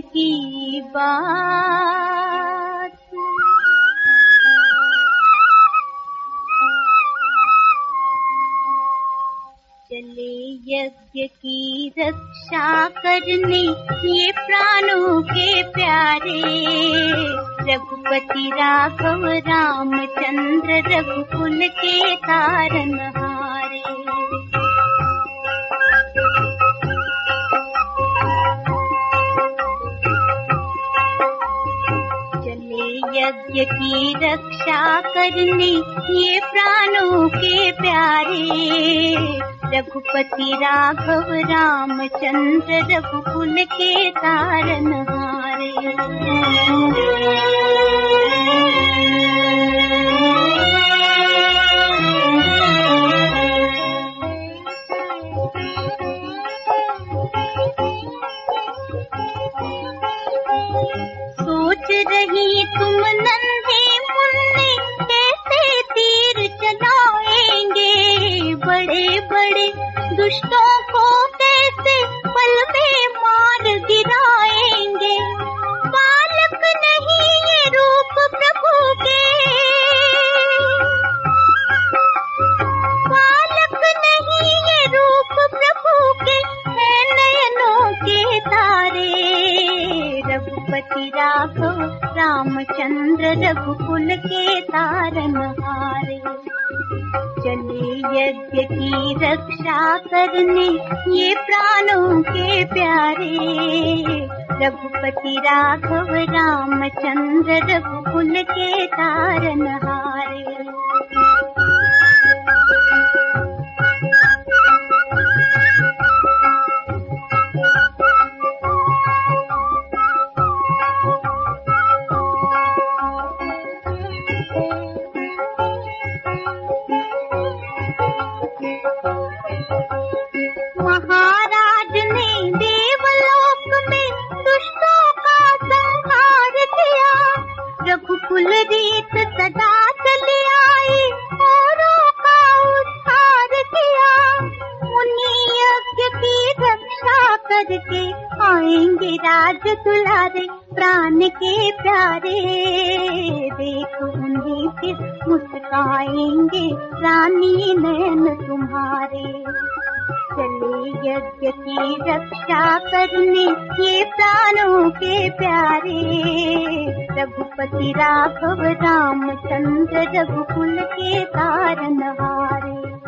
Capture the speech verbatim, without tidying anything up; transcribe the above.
की बात। चले यज्ञ की रक्षा करने ये प्राणों के प्यारे, रघुपति राघव रामचंद्र रघुकुल के तारनहारे। चले यज्ञ की रक्षा करने ये प्राणों के प्यारे, रघुपति राघव रामचंद्र रघुकुल के तारनहारे। सोच रही तुम नन्हे मुन्ने कैसे तीर चलाएंगे, बड़े बड़े दुष्टों को कैसे पल में मार गिराएंगे। बालक नहीं ये रूप प्रभु के, बालक नहीं ये रूप प्रभु के, है नयनों के तारे, रघुपति राघव रामचंद्र रघुकुल के तारनहारे। चले यज्ञ की रक्षा करने ये प्राणों के प्यारे, रघुपति राघव रामचंद्र रघुकुल के तारनहारे। महाराज ने देवलोक में दुष्टों का संहार किया, रघुकुल रीत सदा चली आई औरों का उद्धार किया। मुनि यज्ञ की रक्षा करके आएंगे राज दुलारे, प्राण के प्यारे, देख उन्हें फिर मुस्काएंगे रानी नैन तुम्हारे। चले यज्ञ की रक्षा करने ये प्राणों के प्यारे, रघुपति राघव रामचंद्र रघुकुल के तारनहारे।